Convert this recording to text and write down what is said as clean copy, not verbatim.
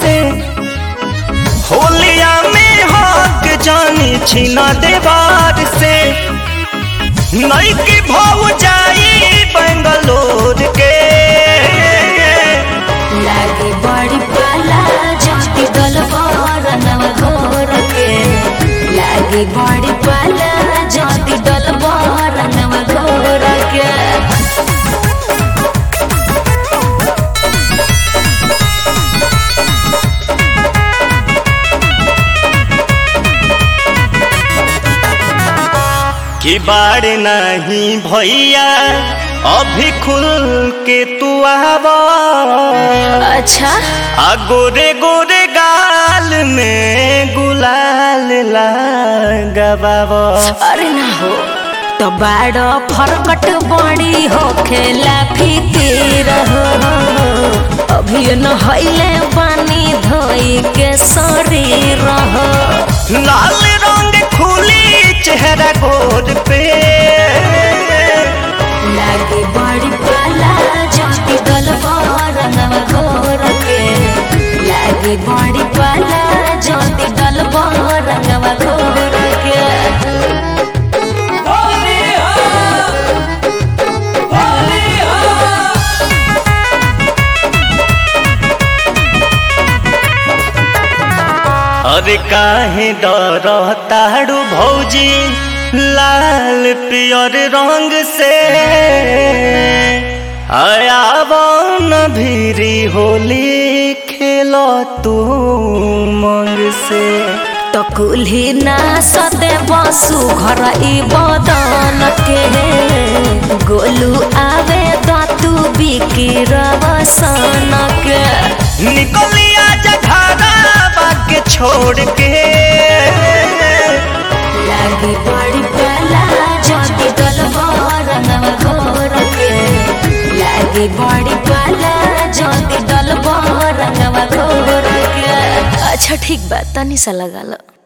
से होलिया में हक जानी छीना देवार से नई की भाव जाई बेंगलोर के लागे बड़ी पाला जाती डलबर नवघोर के लागे बड़ी पाला जाती डलबर नवघोर के कि बाड़ नहीं भैया अभी खुल के तू आवा। अच्छा आ गोरे गोरे गाल में गुलाल लगावा। अरे ना हो तो बाड़ फरकट बड़ी हो खेला फिकीर हो अभी न हईले पानी धोई के शरीर हो लाल रंग खुली चेहरा गोद पे लागे बड़ी पाला जाती डलबर नवघोर के लागे बड़ी पाला जाती डलबर नवघोर के अरे काहे डरताड़ू भौजी लाल पियर रंग से आयावन भीरी होली खेलो तू मंग से तो कुल्ही ना सते बसु घर ई बदन के गोलू आवे दातू बिकी रवसन के निकलिया जघारा बाके छोड़ के लागे बड़ी पाला जाती डलबर नवघोर के लागे बड़ी पाला जाती डलबर नवघोर के अच्छा ठीक बा तनी सा लगा लो।